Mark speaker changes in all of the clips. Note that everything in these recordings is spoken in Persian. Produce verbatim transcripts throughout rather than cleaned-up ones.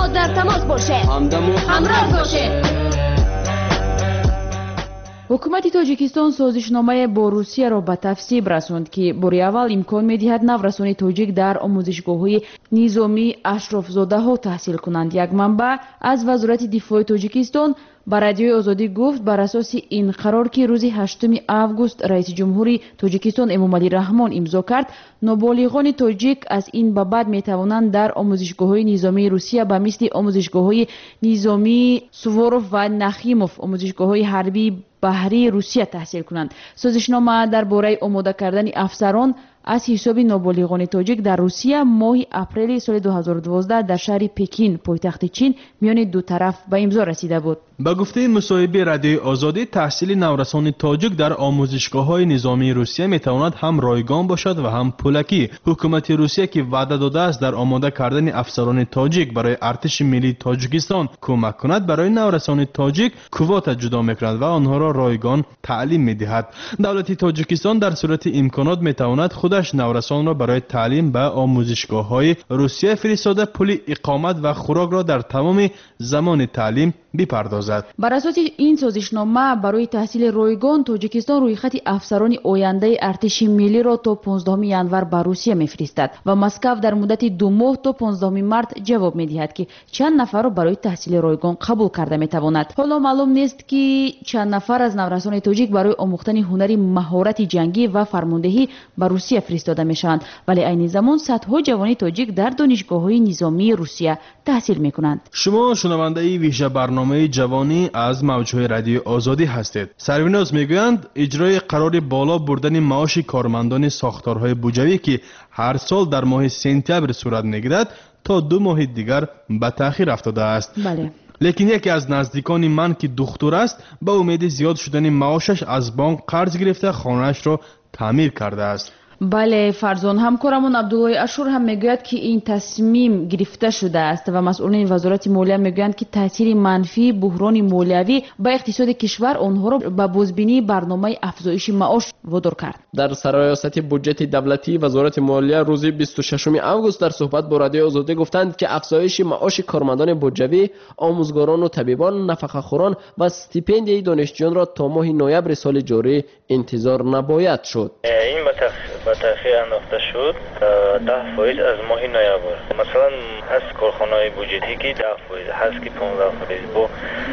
Speaker 1: باز در تماس باشه، همدم و همراه باشه.
Speaker 2: حکومت تاجیکستان سازشنامه با روسیه را به تصویب رساند که باری اول امکان می‌دهد نوسان تاجیک در آموزشگاه‌های نظامی اشرافزاده ها تحصیل کنند. یک منبع از وزارت دفاع تاجیکستان با رادیوی آزادی گفت بر اساس این قرار که روز هشتم آگوست رئیس جمهوری تاجیکستان امامعلی رحمان امضا کرد، نابالغان تاجیک از این به بعد می‌توانند در آموزشگاه‌های نظامی روسیه به مثل آموزشگاه‌های نظامی سوواروف و نخیموف، آموزشگاه‌های حربی بحری روسیه تحصیل کنند. سازشنامه درباره آماده کردن افسران از حساب نابالغان تاجیک در روسیه ماه اپریل سال دو هزار و دوازده در شهر پکین پایتخت چین میان دو طرف به امضا رسیده بود.
Speaker 3: با گفته مصاحبه رادیو آزادی، تحصیل نورسان تاجیک در آموزشگاه‌های نظامی روسیه میتواند هم رایگان باشد و هم پولکی. حکومت روسیه که وعده داده است در آماده کردن افسران تاجیک برای ارتش ملی تاجیکستان کمک کند، برای نورسان تاجیک کوتا جدا میکند و آنها را رایگان تعلیم میدهد. دولت تاجیکستان در صورت امکانات میتواند خودش نورسان را برای تعلیم به آموزشگاه‌های روسیه فرستاده پول اقامت و خوراک را در تمام زمان تعلیم بپردازد.
Speaker 2: بر اساس این سازشنامه برای تحصیل رایگان تاجیکستان روی خط افسران آینده ارتش ملی را تا پانزدهم ژانویه به روسیه میفرستد و مسکو در مدت دو ماه تا پانزدهم مارس جواب میدهد که چند نفر را برای تحصیل رایگان قبول کرده میتواند. حالا معلوم نیست که چند نفر از نورسان تاجیک برای آموختن هنر مهارت جنگی و فرماندهی به روسیه فرستاده میشوند، ولی عین زمان صدها جوان تاجیک در دانشگاه‌های نظامی روسیه تحصیل میکنند.
Speaker 3: شما شنونده ویژه برنامه جوانی از موجهای رادیو آزادی هستید. سروریناز میگویند اجرای قرار بالا بردن معاش کارمندان ساختارهای بودجویی که هر سال در ماه سپتامبر صورت میگیرد تا دو ماه دیگر به تأخیر افتاده است.
Speaker 2: بله.
Speaker 3: لیکن یکی از نزدیکان من که دختر است به امید زیاد شدن معاشش از بانک قرض گرفته خانه‌اش را تعمیر کرده است.
Speaker 2: بله فرزان، همکارمون عبدالله اشور هم میگوید که این تصمیم گرفته شده است و مسئولین وزارت مالیه میگویند که تاثیر منفی بحران مالیوی به اقتصاد کشور آنها را به بازبینی برنامه افزایش معاش وادار کرد.
Speaker 4: در سرایست بودجت دولتی وزارت مالیه روز بیست و ششم آگوست در صحبت با رادیو آزادی گفتند که افزایش معاش کارمندان بودجوی، آموزگاران و طبیبان، نفقه‌خوران و استیپندیای دانشجویان را تا ماه نوامبر سال جاری انتظار نباید شد.
Speaker 5: این با تأخیر انداخته شد تا ده فایز از ماه نوامبر. مثلا هست کارخانه‌های بودجتی که ده فایز هست که پانزده فایز با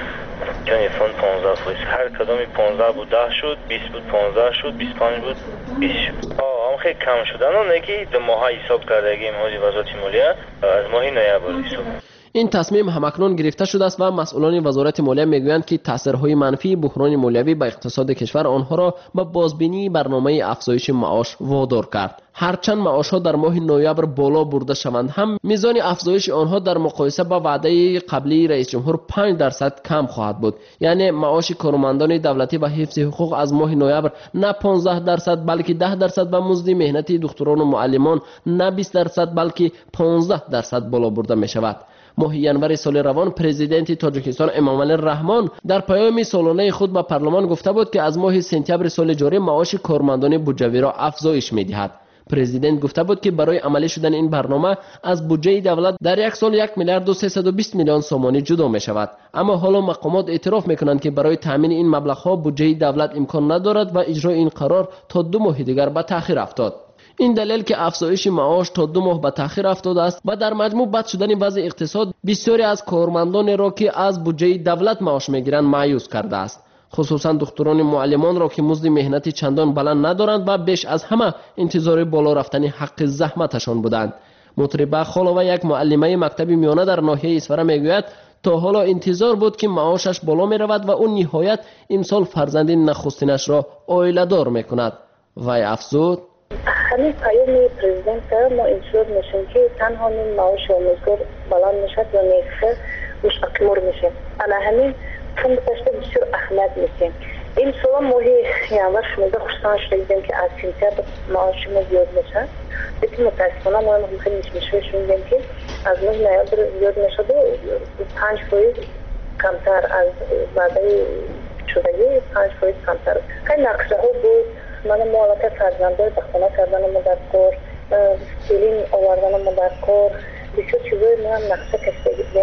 Speaker 5: چون فوند پانزده فایز هر کدامی پانزده بود ده شد، بیست بود پانزده شد، بیست و پنج بود بیست شد. آه هم خیلی کم شدن اونه که دو ماه حساب کردگی مالی وزارت مالیه از ماه نوامبر حساب.
Speaker 4: این تصمیم همکنون گرفته شده است و مسئولان وزارت مالیه میگویند که تاثیرهای منفی بحران مالیوی به اقتصاد کشور آنها را به بازبینی برنامه افزایش معاش وادار کرد. هرچند معاشها در ماه نوامبر بالا برده شوند هم میزان افزایش آنها در مقایسه با وعده قبلی رئیس جمهور پنج درصد کم خواهد بود. یعنی معاش کارمندان دولتی و حفظ حقوق از ماه نوامبر نه پانزده درصد بلکه ده درصد و مزد مهنتی دکتران و معلمان نه بیست درصد بلکه پانزده درصد بالا برده می شود. ماه ژانویه سال روان پرزیدنت تاجیکستان امامعلی رحمان در پیام سالانه خود به پارلمان گفته بود که از ماه سپتامبر سال جاری معاش کارمندان بودجوی را افزایش می‌دهد. پرزیدنت گفته بود که برای عملی شدن این برنامه از بودجه دولت در یک سال یک میلیارد و سیصد و بیست میلیون سومانی جدا می شود. اما حالا مقامات اعتراف میکنند که برای تامین این مبلغ ها بودجه دولت امکان ندارد و اجرای این قرار تا دو ماه دیگر به تأخیر افتاد. این دلیل که افزایش معاش تا دو ماه به تأخیر افتاده است و در مجموع بد شدن وضع اقتصاد بسیاری از کارمندان را که از بودجه دولت معاش میگیرند مایوس کرده است. خصوصا دکتران معلمان را که مزد مهنتی چندان بلند ندارند و بیش از همه انتظار بالا رفتن حق زحمتشان بودند. مطربه خالوه یک معلمه مکتب میانه در ناحیه اسفره میگوید تا حالا انتظار بود که معاشش بالا می رود و اون نهایت امسال فرزند نخستینش را عائله دار میکند. وی افزود:
Speaker 6: همین پیام پرزیدنت ما انتظار میشیم که تنها این معاش آموزگار بلند میشد و نرخ مستقر میشه. انا همین چون بسته بسیار اهمیت میدیم. این سال ماهی ژانویه شده خوشحال شدیم که از سپتامبر معاش ما زیاد میشه. لیکن متاسفانه ما هم خیلی میشه شدیم که از ماه نوامبر زیاد میشد و پنج فایز کمتر از وعده شدگی پنج فایز کمتر. خیلی نقشه ها بود. من مالک فرزنده به خانه کردن ما در کار، سیلین آوردن ما در کار، بسیار چیزای ما هم نقشه کشیده بودیم.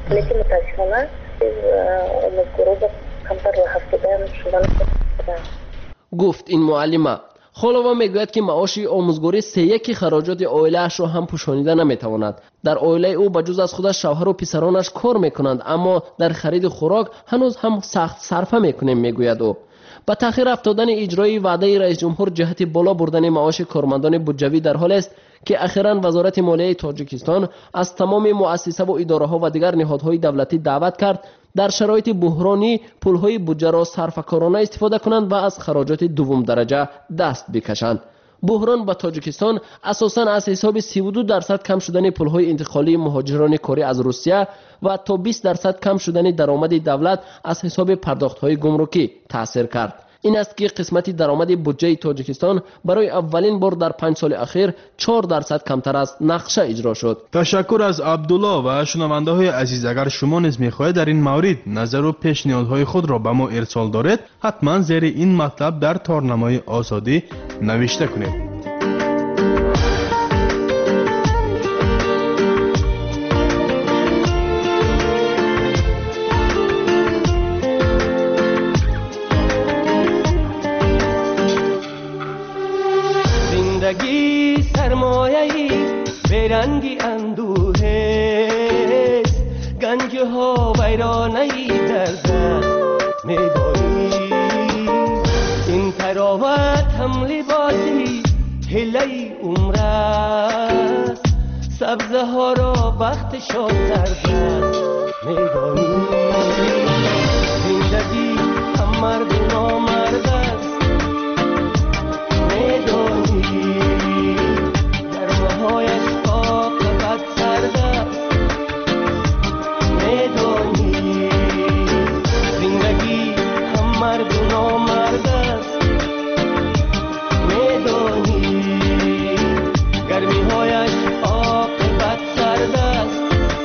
Speaker 6: لیکن متاسفانه امزگروه کمتر و هفتادن شدن.
Speaker 4: گفت این معلمه. خالووا میگوید که معاش آموزگاری سه یک خراجات عائله‌اش را هم پوشانیده نمیتواند. در عائله او بجز از خودش شوهر و پسرانش کار میکنند، اما در خرید خوراک هنوز هم سخت صرفه میکنیم میگوید او. با تأخیر افتادن اجرای وعده رئیس جمهور جهت بالا بردن معاش کارمندان بودجوی در حال است که اخیراً وزارت مالیه تاجیکستان از تمام مؤسسه و اداره‌ها و دیگر نهادهای دولتی دعوت کرد در شرایط بحرانی پولهای بودجه را صرفه‌کارانه استفاده کنند و از خراجات دوم درجه دست بکشند. بحران با تاجیکستان اساساً از حساب سی و دو درصد کم شدن پولهای انتقالی مهاجران کاری از روسیه و تا بیست درصد کم شدن درآمد دولت از حساب پرداخت‌های گمرکی تأثیر کرد. این است که قسمت درآمد بودجه تاجیکستان برای اولین بار در پنج سال اخیر چهار درصد کمتر از نقشه اجرا شد.
Speaker 3: تشکر از عبدالله و شنونده های عزیز. اگر شما نیز می‌خواهید در این مورد نظر و پیشنهادهای خود را به ما ارسال دارید، حتما زیر این مطلب در تارنمای آزادی نوشته کنید.
Speaker 7: زندگی سرمایه‌ای برنگی اندوه است، گنج ها ویرانه‌ای در دست می‌داری. این تراوت هم لباسی هله‌ای عمر است، سبزه ها را وقت شاد در دست می‌داری. زندگی هم مرد و نامرد است می‌دانی، گرمه‌هایش عاقبت سرد است می‌دانی. زندگی هم مرد و نامرد است می‌دانی، گرمی‌هایش عاقبت سرد است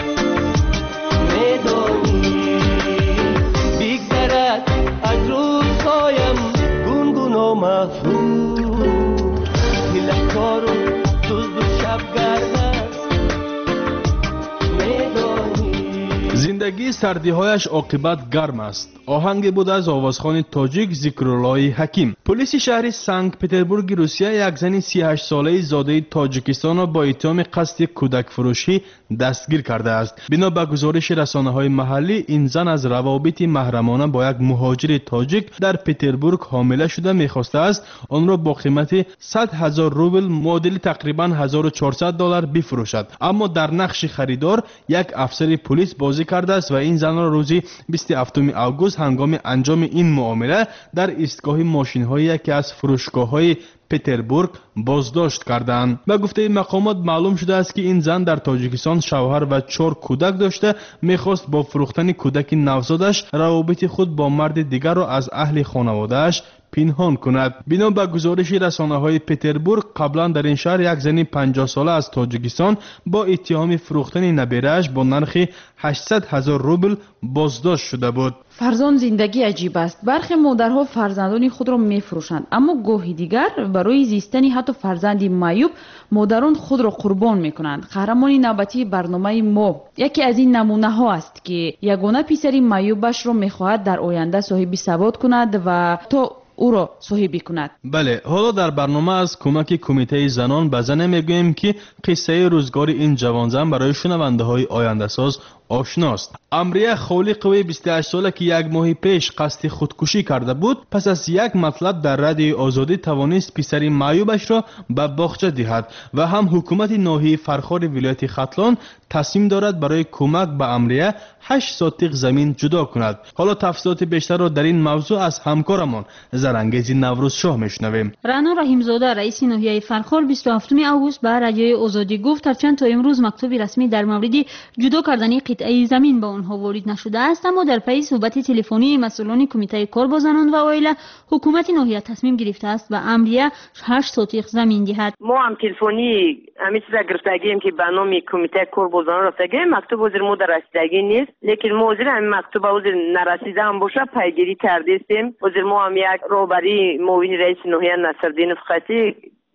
Speaker 7: می‌دانی. بیگذرد از روزهایم گونگون و مفهوم، هلکار و دزد و شبگرد است می‌دانی.
Speaker 3: زندگی سردی‌هایش عاقبت گرم است. آهنگ بود از آوازخوان تاجیک ذکرالله حکیم. پلیس شهر سنت پترزبورگ روسیه یک زن سی و هشت ساله زاده تاجیکستان را با اتهام قصد کودک فروشی دستگیر کرده است. بنا به گزارش رسانه‌های محلی، این زن از روابط محرمانه با یک مهاجر تاجیک در پترزبورگ حامله شده می‌خواسته است آن را با قیمت صد هزار روبل معادل تقریباً هزار و چهارصد دلار بفروشد، اما در نقش خریدار یک افسر پلیس بازی کرده است و این زن را روز بیست و هفتم آگوست هنگام انجام این معامله در ایستگاه ماشین‌های یکی از فروشگاه‌های پترزبورگ بازداشت کردند. به گفته مقامات معلوم شده است که این زن در تاجیکستان شوهر و چهار کودک داشته، می‌خواست با فروختن کودک نوزادش روابط خود با مرد دیگر را از اهل خانواده‌اش پنهان کند. بنا به گزارش رسانه‌های پترزبورگ، قبلا در این شهر یک زن پنجاه ساله از تاجیکستان با اتهام فروختن نبیره‌اش با نرخ هشتصد هزار روبل بازداشت شده بود.
Speaker 2: فرزند زندگی عجیب است. برخی مادرها فرزندان خود را میفروشند، اما گاهی دیگر برای زیستن حتی فرزندی معیوب مادران خود را قربان میکنند. قهرمان نوبتی برنامه ما یکی از این نمونه ها است که یگانه پسری معیوبش را میخواهد در آینده صاحب ثبات کند و تا او را صاحبی کند.
Speaker 3: بله، حالا در برنامه از کمک کمیته زنان به زن میگوییم که قصه روزگار این جوان زن برای شنونده های آینده ساز آشناست. امریه خالقوی بیست و هشت ساله که یک ماه پیش قصد خودکشی کرده بود، پس از یک مطلب در رادیو آزادی توانست پسر معیوبش را به باغچه دهد و هم حکومت ناحیه فرخار ولایت ختلان تصمیم دارد برای کمک به امریه هشت ساتق زمین جدا کند. حالا تفصیلات بیشتر را در این موضوع از همکارمان زرانگیز نوروز شاه میشنویم.
Speaker 8: رانا رحیمزاده رئیس ناحیه فرخار بیست و هفتم آگوست به رادیو آزادی گفت هرچند تا امروز مکتوب رسمی در مورد جدا کردن قطعه زمین به آنها وارد نشده است، اما در پی صحبت تلفنی مسئولان کمیته کار با زنان و عائله، حکومت ناحیه تصمیم گرفته است به امریه هشت ساتق زمین دهد.
Speaker 9: ما هم تلفنی همین چیزا گرفتگیم که به نام کمیته کار با زنان رفتگیم، مکتوب وزیر ما در رسیدگی نیست، لیکن ما وزیر همین مکتوب وزیر نرسیده هم باشه پیگیری کردیم. وزیر ما هم یک رهبری معاون رئیس ناحیه نصرالدین فقطی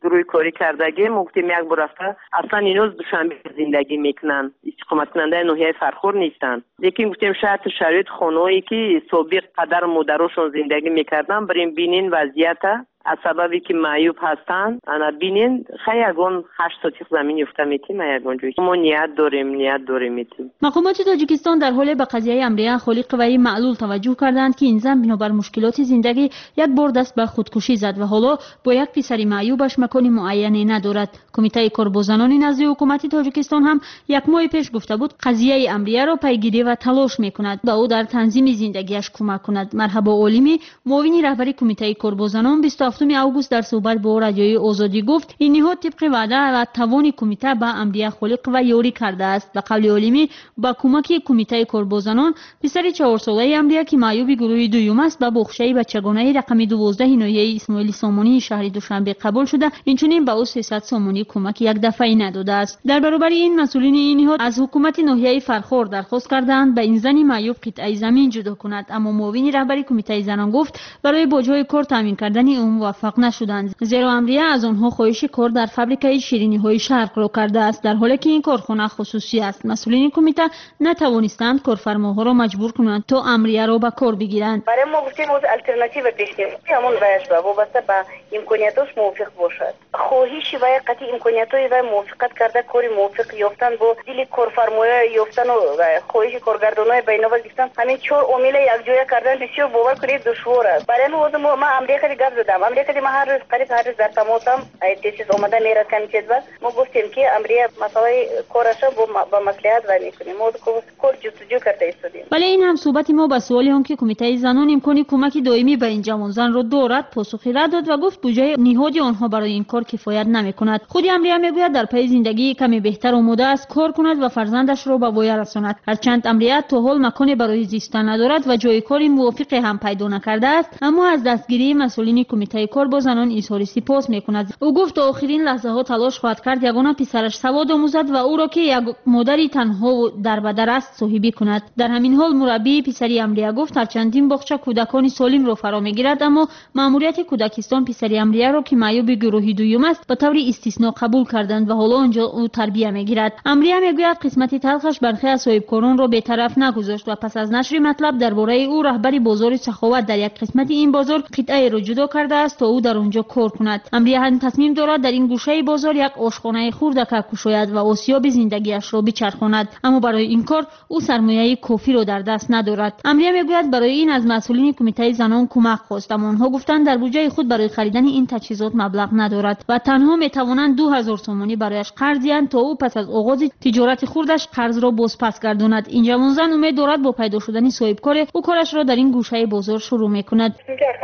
Speaker 9: گروه کاری کردگیم گفتیم یک بار رفته اصلا اینا دوشنبه زندگی میکنن، استقامت کننده ناحیه فرخور نیستن. لیکن گفتیم شاید شرایط خانه‌ای که سابق پدر و مادرشون زندگی میکردن بریم بینین وضعیت از سببی که معیوب هستن انا بینین خیلی یگان هشت سوتیق زمین یفته میتیم یگان جوی ما نیت داریم نیت داریم میتیم.
Speaker 8: مقامات تاجیکستان در حال به قضیه امریه خالق قوی معلول توجه کردند که این زن بنابر مشکلات زندگی یک بار دست به خودکشی زد و حالا با یک پسر معیوبش مکانی معینی ندارد. کمیته کارگزاران نزد حکومت تاجیکستان هم یک ماه پیش گفته بود قضیه امریه را پیگیری و تلاش میکند به او در تنظیم زندگیش کمک کند. مرحبا عالمی معاون رهبری کمیته کارگزاران بیست و هفتم آگوست در صحبت با رادیوی آزادی گفت این نهاد طبق وعده و توان کمیته به امریه خالق و یاری کرده است. به قول عالمی با کمک کمیته کارگزاران پسر چهار ساله امریه که معیوب گروه دوم است به بخشه بچگانه رقم دوازده ناحیه اسماعیل سامانی شهر دوشنبه قبول شده، اینچنین به او سیصد سامانی کمک یک دفعه نداده است. در برابر این مسئولین این نهاد از حکومت ناحیه فرخور درخواست کردند به این زن معیوب قطعه زمین جدا کند، اما معاون رهبری کمیته زنان گفت برای باجهای کار تامین کردن اون موفق نشدند، زیرا امریه از آنها خواهش کار در فابریکه شیرینی های شرق را کرده است، در حالی که این کارخانه خصوصی است. مسئولین کمیته نتوانستند کارفرماها را مجبور کنند تا امریه را به کار بگیرند.
Speaker 6: برای ما گفتیم از الटरनेटिव پیشنهاد همون وایش با وابسته به امکانیاتش موافق باشد. خواهش و قطعی امکانیاتای و موافقت کرده کاری موافق یافتن با دل کارفرمای یافتن و خواهش کارگردانای بین‌الملل گفتن همین چهار عامل یک جای کردن بسیار باور کنید دشوار است. برای ما ما امریکا خیلی گپ زدم. امریکا ما هر روز قریب هر روز در تماسم تیسیس اومده میرد کمیته و ما گفتیم که امریکا مسئله کارش با مصلحت و میکنیم. ما کار جستجو کرده ایستادیم.
Speaker 8: ولی این هم صحبت ما با سوالی هم که کمیته زنان امکانی کمک دائمی به این جوان زن را دارد پاسخی رد داد و گفت بودجه نهادی آنها برای این کار کفایت نمیکند. خود امریکا میگوید در پی زندگی کمی بهتر آماده است کار کند و فرزندش را به وای رساند. هرچند امریکا تا حال مکانی برای زیستن ندارد و جای کاری موافق هم پیدا نکرده است، اما از دستگیری مسئولین کمیته کار با زنان اظهار سپاس میکند. او گفت تا آخرین لحظه ها تلاش خواهد کرد یگانه پسرش سواد آموزد و او را که یک مادری تنها و دربدر است صاحبی کند. در همین حال مربی پسری امریکا گفت هرچند این باغچه کودکان سالم را فرا میگیرد، اما ماموریت کودکستان پسری امریکا را که معیوب گروه دوم است به طور استثنا قبول کردند و حالا آنجا او تربیت میگیرد. امریکا میگوید قسمت تلخش برخی از صاحبکاران را بی‌طرف نگذاشت و پس از نشر مطلب درباره او رهبری بازار سخاوت در یک قسمت این بازار قطعه را جدا کرده است تا او در آنجا کار کند. امریکا هم تصمیم دارد در این گوشه بازار یک آشخانه خردک گشاید و آسیاب زندگیش را بچرخاند، اما برای این کار او سرمایه کافی را در دست ندارد. امریکا میگوید برای این از مسئولین کمیته زنان کمک خواست، اما آنها گفتند در بودجه خود برای خریدن این تجهیزات مبلغ ندارد و تنها میتوانند دو هزار سومانی برایش قرض دهند تا او پس از آغاز تجارت خردش قرض را بازپس گرداند. این جوان زن امید دارد با پیدا شدن صاحبکار او کارش را در این گوشه بازار شروع میکند.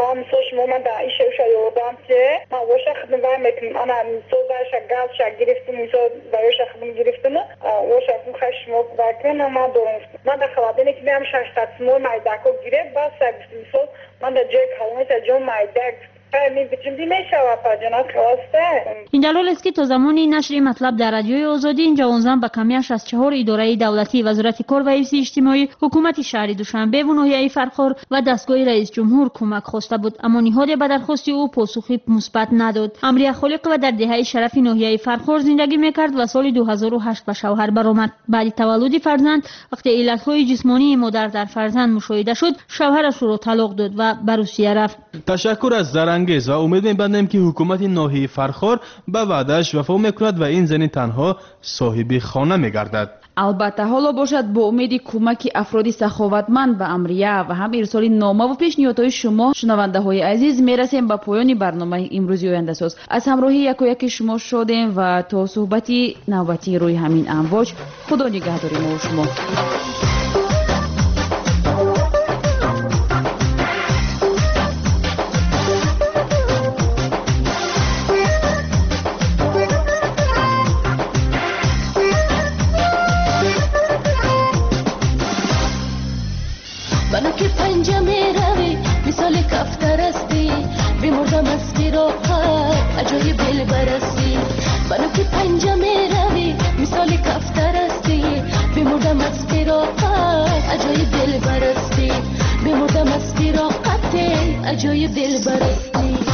Speaker 6: ما وش خدمت میکنیم. آن صبحش گاز شگ گرفتیم میشود برایش خدمت گرفتیم. وش خدمت خشم دکتر ما داریم. من در خلابینی که میام شش سمول مایداکو گرفت باز سبزی میشود. من در جای کلمه جون مایداک
Speaker 8: این دلیل است که تا زمانی نشر مطلب در رادیوی آزادی این جوان زن به کمیش از چهار اداره دولتی، وزارت کار و حفظ اجتماعی، حکومت شهر دوشنبه و ناحیه فرخار و دستگاه رئیس جمهور کمک خواسته بود، اما نهاد به درخواست او پاسخی مثبت نداد. امریکا خالق و در دهه شرف ناحیه فرخار زندگی میکرد و سال دو هزار و هشت به شوهر برآمد. بعد تولد فرزند وقتی علتهای جسمانی مادر در فرزند مشاهده شد، شوهرش را طلاق داد و به روسیه رفت.
Speaker 3: تشکر از زرنگیز و امید می‌بندیم که حکومت ناحیه فرخار به وعده‌اش وفا می‌کند و این زن تنها صاحب خانه می‌گردد.
Speaker 2: البته حالا باشد با امید کمک افراد سخاوتمند به امریه و هم ارسال نامه و پیشنهادهای شما شنونده های عزیز میرسیم به پایان برنامه امروزی آینده ساز. از همراهی یک و یک شما شدیم و تا صحبتی نوبتی روی همین امواج، خدا نگهدار ما و شما.
Speaker 1: منو که پنجه می روی مثال کفتر استی بمردم از فراقت عجای بل برستی. منو که پنجه می روی مثال کفتر استی بمردم از فراقت عجای بل برستی. بمردم از فراقت عجای بل برستی.